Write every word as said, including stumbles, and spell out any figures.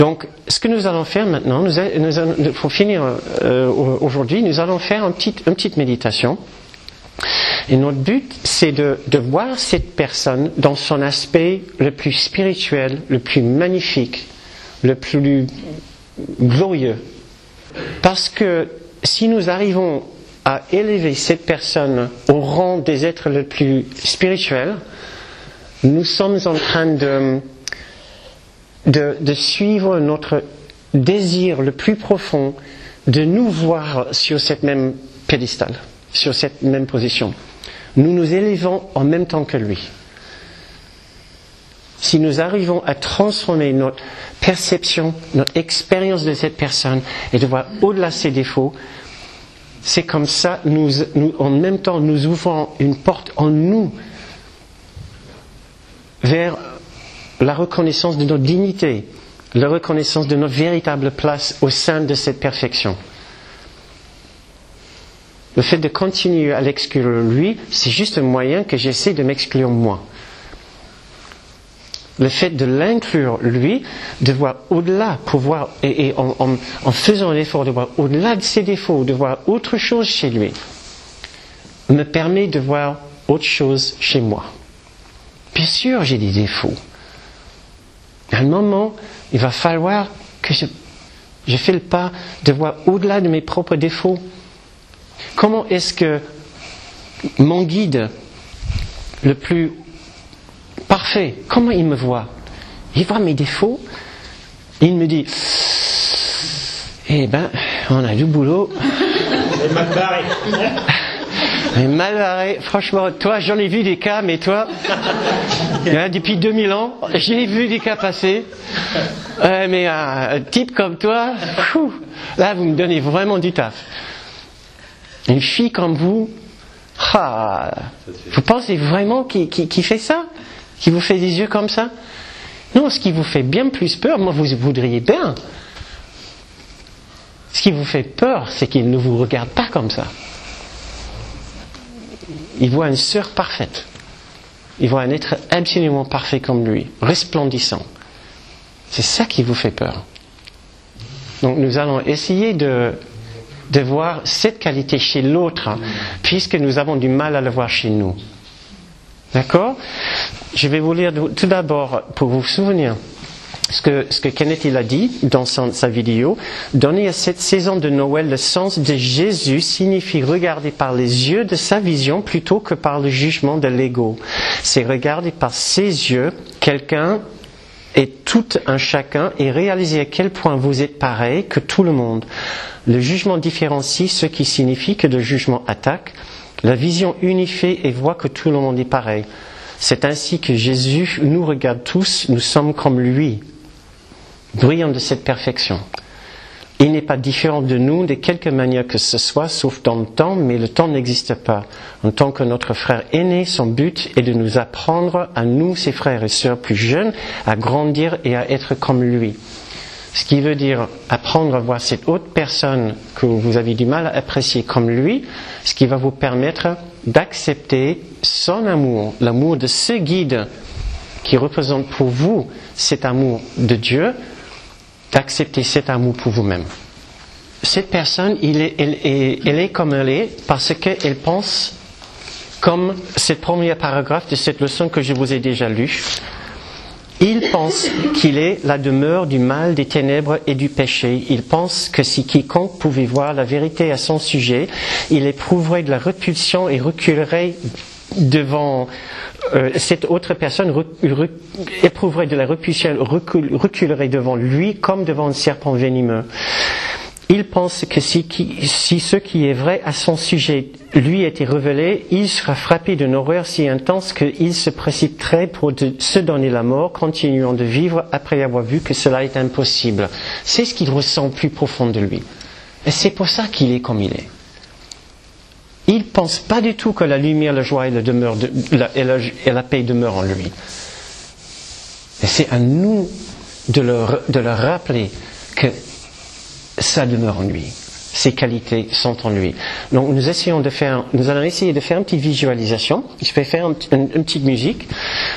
Donc, ce que nous allons faire maintenant, nous, a, nous allons, pour finir euh, aujourd'hui, nous allons faire une petite, une petite méditation. Et notre but, c'est de, de voir cette personne dans son aspect le plus spirituel, le plus magnifique, le plus glorieux. Parce que si nous arrivons à élever cette personne au rang des êtres les plus spirituels, nous sommes en train de, de, de suivre notre désir le plus profond de nous voir sur cette même piédestal, sur cette même position. Nous nous élevons en même temps que lui. Si nous arrivons à transformer notre perception, notre expérience de cette personne et de voir au-delà de ses défauts, c'est comme ça, nous, nous, en même temps, nous ouvrons une porte en nous vers la reconnaissance de notre dignité, la reconnaissance de notre véritable place au sein de cette perfection. Le fait de continuer à l'exclure lui, c'est juste un moyen que j'essaie de m'exclure moi. Le fait de l'inclure lui, de voir au-delà, pour voir, et, et en, en, en faisant l'effort de voir au-delà de ses défauts, de voir autre chose chez lui, me permet de voir autre chose chez moi. Bien sûr, j'ai des défauts. À un moment, il va falloir que je, je fais le pas de voir au-delà de mes propres défauts. Comment est-ce que mon guide le plus parfait, comment il me voit? Il voit mes défauts, il me dit eh ben, on a du boulot. C'est mal barré. Mais mal barré, franchement, toi j'en ai vu des cas, mais toi, hein, depuis deux mille ans, j'ai vu des cas passer. Euh, mais un, un type comme toi, pfou, là vous me donnez vraiment du taf. Une fille comme vous, ah, vous pensez vraiment qu'il, qu'il, qu'il fait ça? Qu'il vous fait des yeux comme ça? Non, ce qui vous fait bien plus peur, moi vous voudriez bien. Ce qui vous fait peur, c'est qu'il ne vous regarde pas comme ça. Il voit une sœur parfaite. Il voit un être absolument parfait comme lui, resplendissant. C'est ça qui vous fait peur. Donc nous allons essayer de, de voir cette qualité chez l'autre, puisque nous avons du mal à le voir chez nous. D'accord? Je vais vous lire tout d'abord, pour vous souvenir, ce que, ce que Kenneth il a dit dans son, sa vidéo. Donner à cette saison de Noël le sens de Jésus signifie regarder par les yeux de sa vision plutôt que par le jugement de l'ego. C'est regarder par ses yeux quelqu'un et tout un chacun et réaliser à quel point vous êtes pareil que tout le monde. Le jugement différencie, ce qui signifie que le jugement attaque. La vision unifie et voit que tout le monde est pareil. C'est ainsi que Jésus nous regarde tous, nous sommes comme lui, brillants de cette perfection. Il n'est pas différent de nous de quelque manière que ce soit, sauf dans le temps, mais le temps n'existe pas. En tant que notre frère aîné, son but est de nous apprendre, à nous, ses frères et sœurs plus jeunes, à grandir et à être comme lui. Ce qui veut dire apprendre à voir cette autre personne que vous avez du mal à apprécier comme lui, ce qui va vous permettre d'accepter son amour, l'amour de ce guide qui représente pour vous cet amour de Dieu, d'accepter cet amour pour vous-même. Cette personne, il est, elle, est, elle est comme elle est parce qu'elle pense comme ce premier paragraphe de cette leçon que je vous ai déjà lue. Il pense qu'il est la demeure du mal, des ténèbres et du péché. Il pense que si quiconque pouvait voir la vérité à son sujet, il éprouverait de la répulsion et reculerait devant euh, cette autre personne, rec, rec, éprouverait de la répulsion, recul, reculerait devant lui comme devant un serpent venimeux. Il pense que si, si ce qui est vrai à son sujet lui était révélé, il sera frappé d'une horreur si intense qu'il se précipiterait pour de, se donner la mort, continuant de vivre après avoir vu que cela est impossible. C'est ce qu'il ressent plus profond de lui. Et c'est pour ça qu'il est comme il est. Il ne pense pas du tout que la lumière, la joie et la, demeure de, la, et la, et la paix demeurent en lui. Et c'est à nous de leur, de leur rappeler que ça demeure en lui. Ces qualités sont en lui. Donc nous essayons de faire, nous allons essayer de faire une petite visualisation. Je vais faire un, une, une petite musique.